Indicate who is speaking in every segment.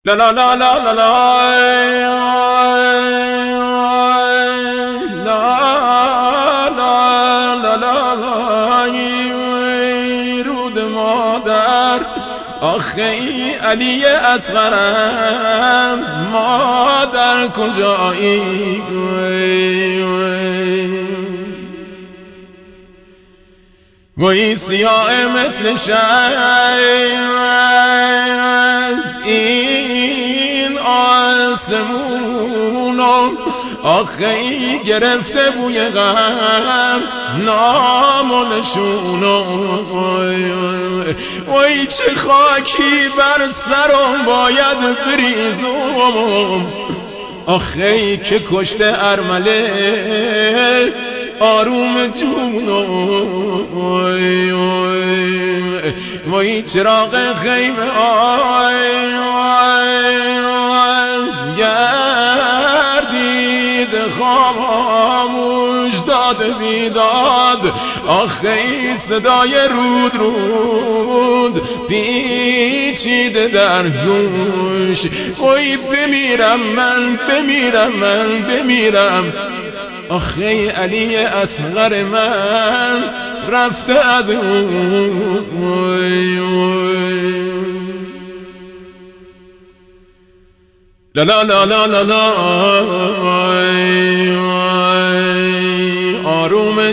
Speaker 1: لا لا لا لا لا لا رود مادر آخه ای علی اصغرم مادر کجایی وی سیاه مثل شب این آسمونم آخه ای گرفته بوی غم نام و نشونم وی چه خاکی بر سرم باید بریزم آخه ای که کشته ارمله آروم جونم وی چراغ خیمه گردید خاموش داد بیداد آخه ای صدای رود رود پیچیده در گوش وی بمیرم من بمیرم آخه علی اصغر من رفته از لا لا لا لا لا لا آروم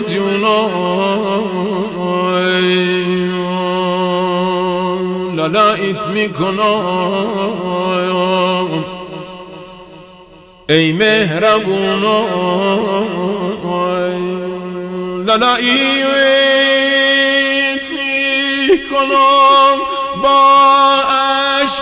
Speaker 1: جونم لالایت میکنم ای مهربونم لالایت میکنم با اشک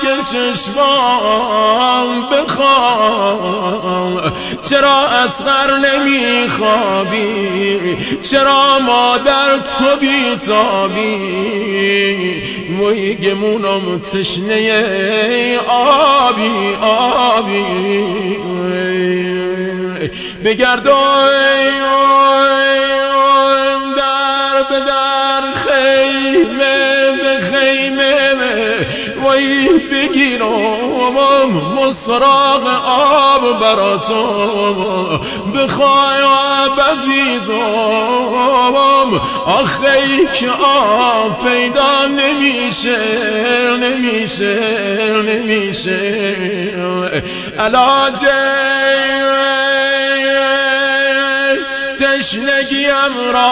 Speaker 1: چشمام بخوام چرا اصغر نمیخوابی چرا مادر تو بیتابی وی گمونم تشنه آبی بگردم در به در خیمه به خیمه وی بگیرم مصراغ آب براتم بخوای آب عزیزم آخه ای که آب پیدا نمیشه علاجه تشنگیم را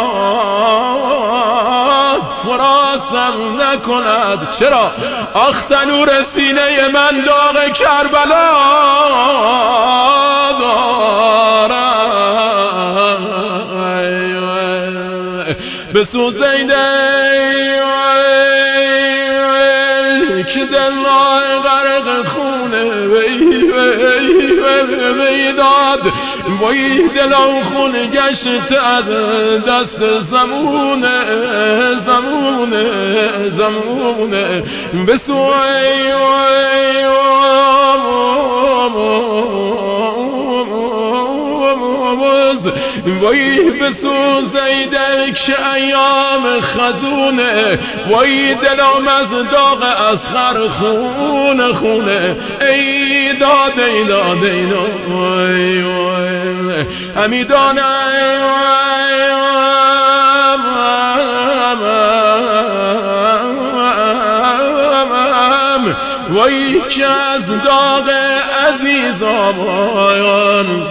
Speaker 1: فراتم نکند چرا آخ تنور سینه من داغ کربلا دارد بسوزیده که دلای غرق خونه وی داد وی دلم خون گشت از دست زمونه وی بسوز ای دل که ایام خزونه وی دلم از داغ اصغر خونه ای داد همی دانم وی که از داغ عزیزان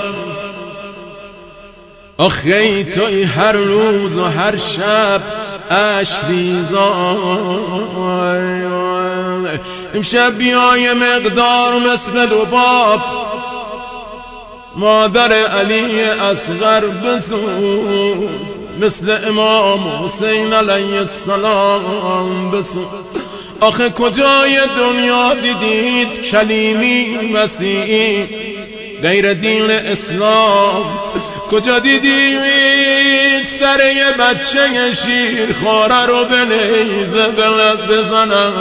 Speaker 1: آخه ای توی هر روز و هر شب اشک ریزان امشب بیای مقدار مثل رباب مادر علی اصغر بسوز مثل امام حسین علیه السلام بسوز آخه کجای دنیا دیدید کلیمی مسیحی غیر دین اسلام کجا دیدید سر یه بچه شیر خواره رو به نیزه بلد بزنم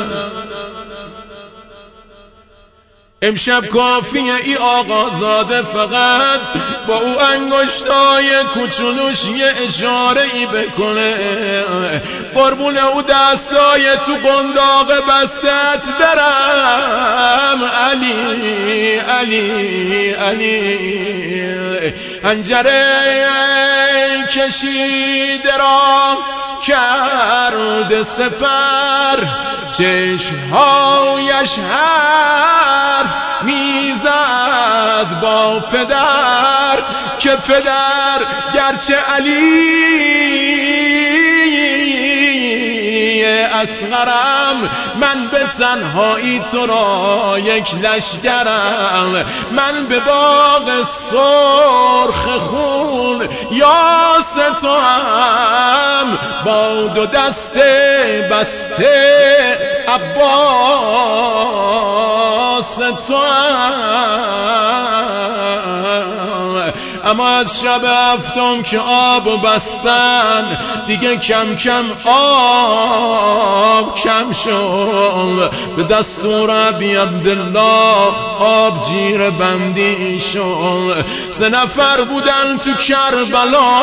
Speaker 1: امشب کافیه ای آقازاده فقط با او انگشتای کوچولوش یه اشاره ای بکنه قربون او دستای تو قنداق بستت برم علی علی. حنجره کشیده را کرده سپر، چشمهایش حرف میزد با پدر که پدر گرچه علی اصغرم، من به تنهایی تو را یک لشکرم، من به باغ سرخ خون یاس تو هم، با دو دست بسته عباس تو هم. اما از شب هفتم که آب بستن دیگه کم کم آب کم شد، به دستور ابی عبدالله آب جیر بندی شد. 3 نفر بودن تو کربلا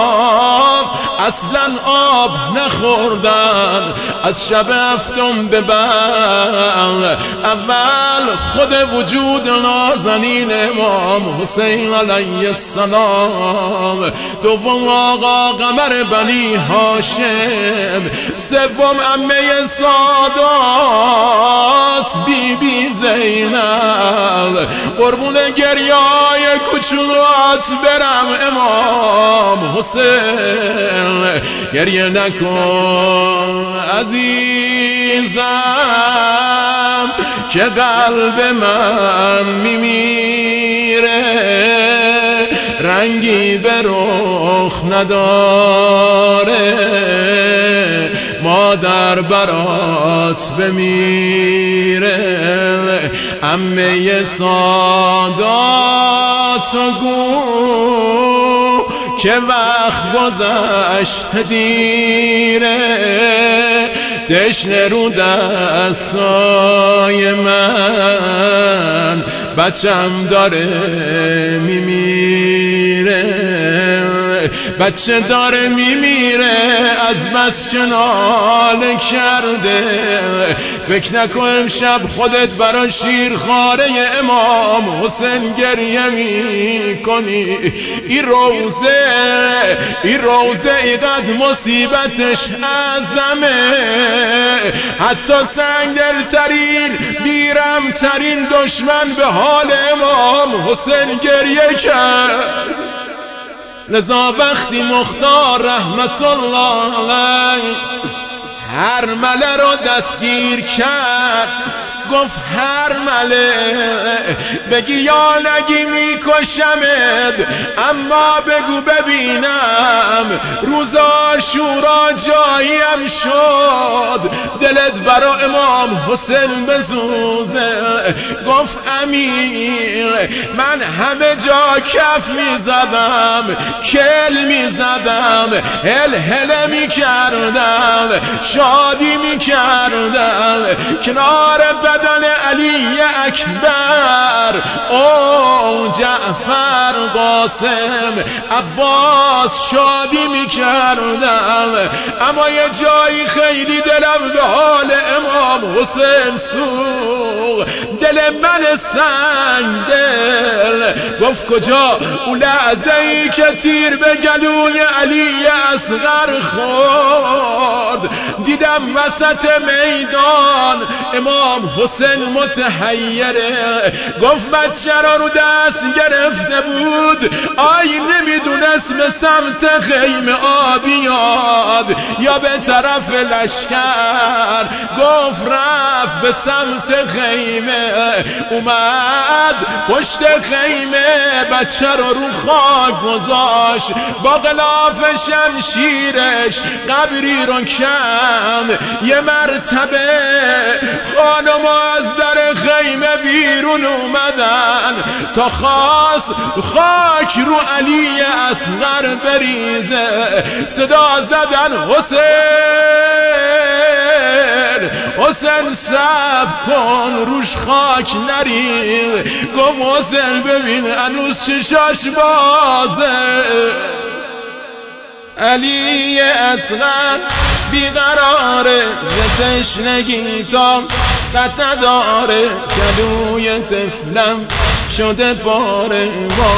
Speaker 1: اصلا آب نخوردن از شب هفتم به بعد. اول خود وجود نازنین امام حسین علیه السلام، دوم آقا قمر بنی هاشم، سوم عمه سادات بی بی زینب. قربون گریای کوچولوات برم امام حسین، گریه نکن عزیزم که قلب من میمیره، رنگی به رخ نداره، مادر برات بمیره. عمه سادات گو که وقت گذشت دیره، تشنه رو دستای من، بچم داره میمیره، بچه داره میمیره از بس که ناله کرده. فکر نکن امشب خودت برا شیرخواره امام حسین گریه میکنی. این روزه ایقدر مصیبتش اعظمه، حتی سنگدل ترین بیرم ترین دشمن به حال امام حسین گریه کرد. لذا وقتی مختار رحمت الله علیه هر مله رو دستگیر کرد، گفت هر مله بگی یا نگی میکشمت، اما بگو ببینم روز عاشورا جاییم شد دلت برا امام حسین بسوزه. گفت امیر من همه جا کف میزدم، کل میزدم، هل میکردم، شادی میکردم کنار بدن علی اکبر، او جعفر، قاسم، عباس شادی میکردم. اما یه جایی خیلی دلم به حال امام حسین سوخت، دل من سنگ دل. گفت کجا؟ اون لحظه ای که تیر به گلوی علی اصغر خورد، دیدم وسط میدان امام حسین متحیره. گفت بچه را رو دست گرفته بود، آی نمیدونست به سمت خیمه بیاد یا به طرف لشکر. گفت رفت به سمت خیمه، اومد پشت خیمه بچه را رو خاک گذاشت، با غلاف شمشیرش قبری رو کند. یه مرتبه خانم از در خیمه بیرون اومدن تا خواست خاک رو علی اصغر بریزه. صدا زدن حسین، حسین صبر کن روش خاک نریز. گفت حسین ببین هنوز چشاش بازه. علی اصغر بیقراره ز تشنگی تا قطع داره، گلوی روی طفلم شده پاره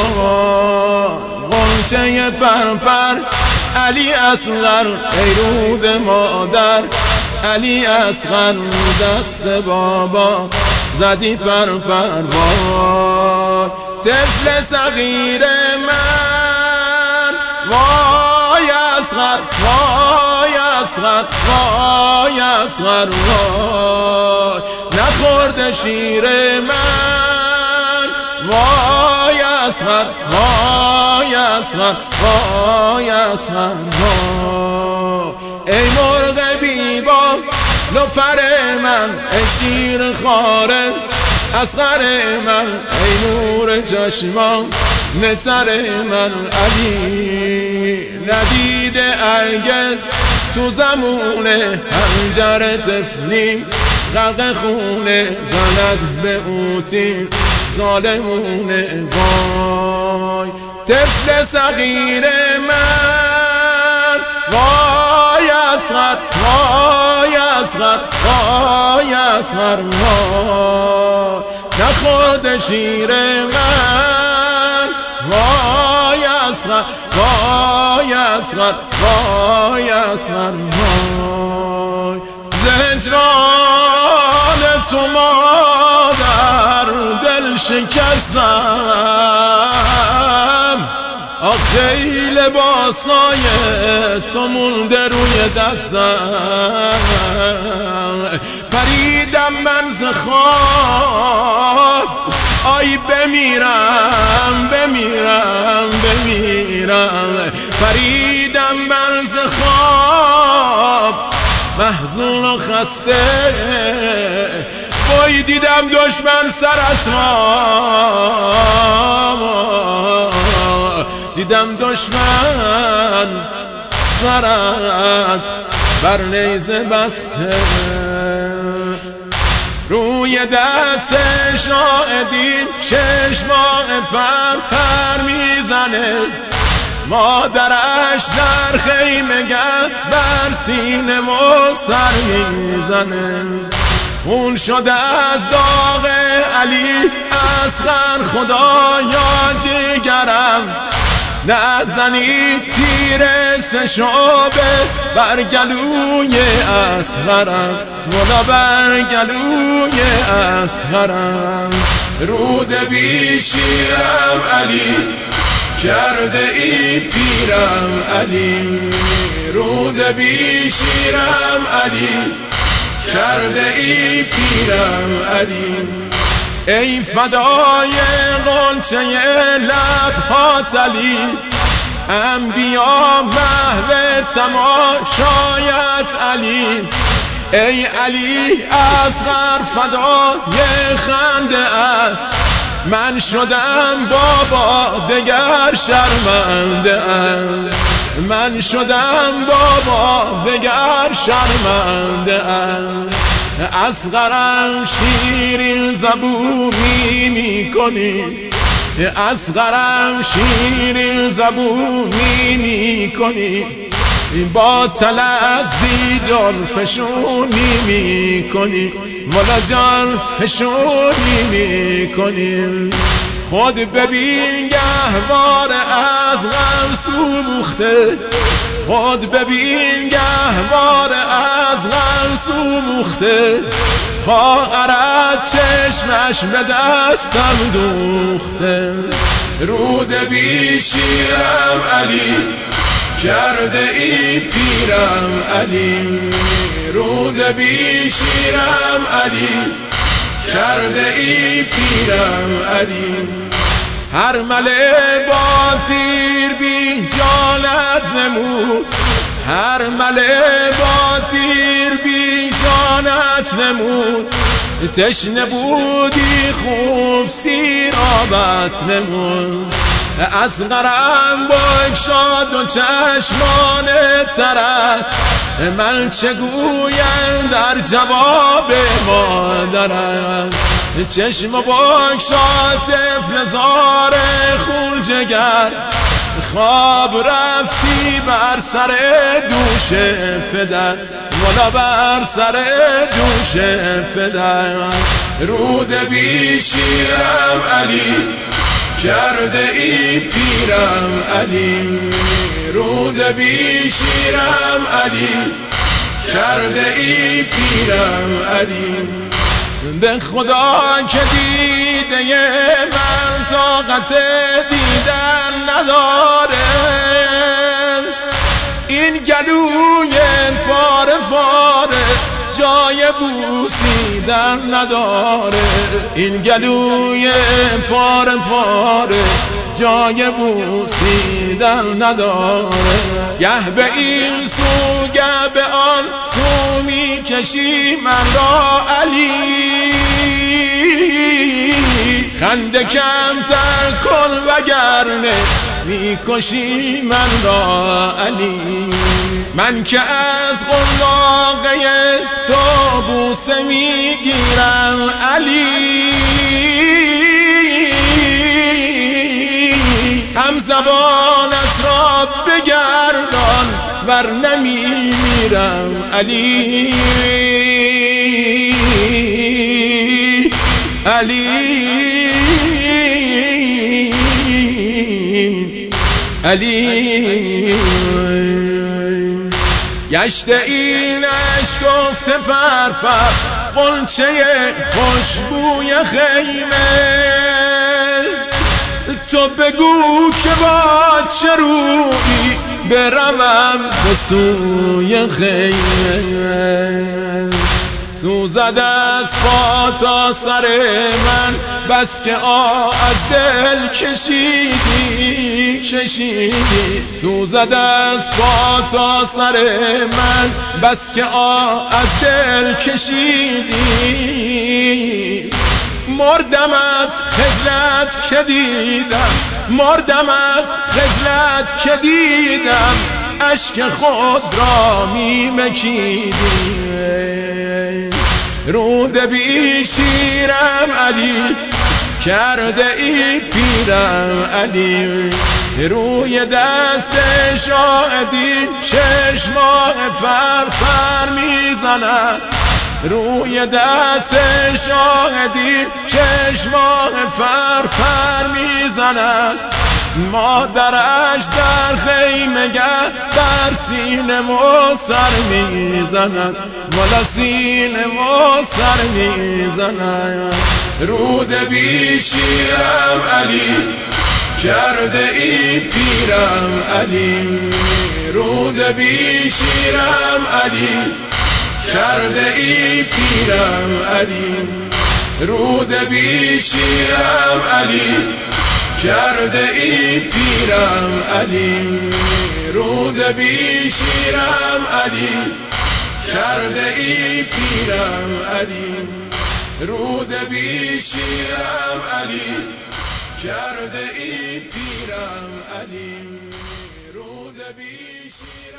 Speaker 1: غنچه فرفر علی اصغر ای رود مادر علی اصغر دست بابا زدی فرفر وای طفل صغیر من وای اصغر وای اصغر وای اصغر وای نخورده شیر من وای اصغر وای اصغر وای اصغر وای ای مرغ بیبا لوفر من ای شیر خاره اصغر من ای نور چشمان نتر من علی ندیده هرگز تو زمون حنجر طفلی غرق خونه زند به اوتی ظالمونه وای طفل صغیر من وای اصغر وای اصغر وای اصغر وای نخورده شیر من وای اصغر وای اصغر وای اصغر وای زجران تو مادر دل شکستم آخه لباسای تو مونده روی دستم پریدم من ز خواب آی بمیرم بمیرم بمیرم پریدم من ز خواب محزون و خسته وای دیدم دشمن سرت دیدم دشمن سرت بر نیزه بسته روی دست شاهدین چشمان پر میزنه مادرش در خیمه بر سینه و سر میزنه خون شده از داغ علی اصغر خدایا جگرم نزنی تیر سشابه بر گلوی اصغرم مولا بر گلوی اصغرم رود بی شیرم علی کرده ای پیرم علی رود بی شیرم علی کرده ای پیرم علی ای فدای غنچه لبهات علی انبیا محو تماشایت علی ای علی اصغر فدای خنده ات من شدم بابا دگر شرمنده ام من شدم بابا دگر شرمنده ام اصغرم شیرین زبونی میکنی اصغرم شیرین زبونی میکنی با تلذی جان فشونی میکنی مولا جان فشونی میکنی خود ببین گهوار از غم سوخته خود ببین گهوار از غم سوخته خواهرت چشمش به دستم دوخته رود بی شیرم علی کرده ای پیرم علی رود بی شیرم علی کرده ای پیرم علی هر مله با تیر بی جانت نمود هر مله با تیر بی جانت نمود تشنه بودی خوب سیرابت نمود اصغرم بگشاد و چشمان ترت من چه گویم در جواب مادرت چشم بگشاد طفل زار خون جگر خواب رفتی بر سر دوش پدر، والا بر سر دوش پدر. رود بی شیرم علی، کرده ای پیرم علی. رود بی شیرم علی، کرده ای پیرم علی. به خدا که دیده من طاقت دیدن نداره، این گلوی پاره پاره جای بوسیدن نداره. این گلوی پاره پاره جای بوسیدن نداره. گه به این سو گه به آن سو می کشی من را علی. خنده کمتر کن وگرنه می کشی من را علی. من که از قلاقه تو بوسه می گیرم علی. هم زبانت را بگردان ور نمی میرم علی. علی علی گشت این اشکفته فرفر غنچه خوشبوی خیمه. تو بگو که با چه رویی بروم به سوی خیمه. سوزد از پا تا سر من بس که از دل کشیدی. سوزد از پا تا سر من بس که از دل کشیدی. مردم از خجلت که دیدم، مردم از خجلت که دیدم اشک خود را می مکیدی. رود بی شیرم علی، کرده ای پیرم علی. روی دست شاهدی 6 ماه پر میزند. روی دست شاهدی 6 ماه پر میزند. مادرش در خیمه بر سینه و سر میزند. والا سینه و سر میزند. رود بی شیرم علی، کرده ای پیرم علی. رود بی شیرم علی، کرده ای پیرم علی. رود بی شیرم علی، کرده ای پیرم علی. رود بی شیرم علی، کرده ای پیرم علی. رود بی شیرم علی، کرده ای پیرم علی. رود بی شیرم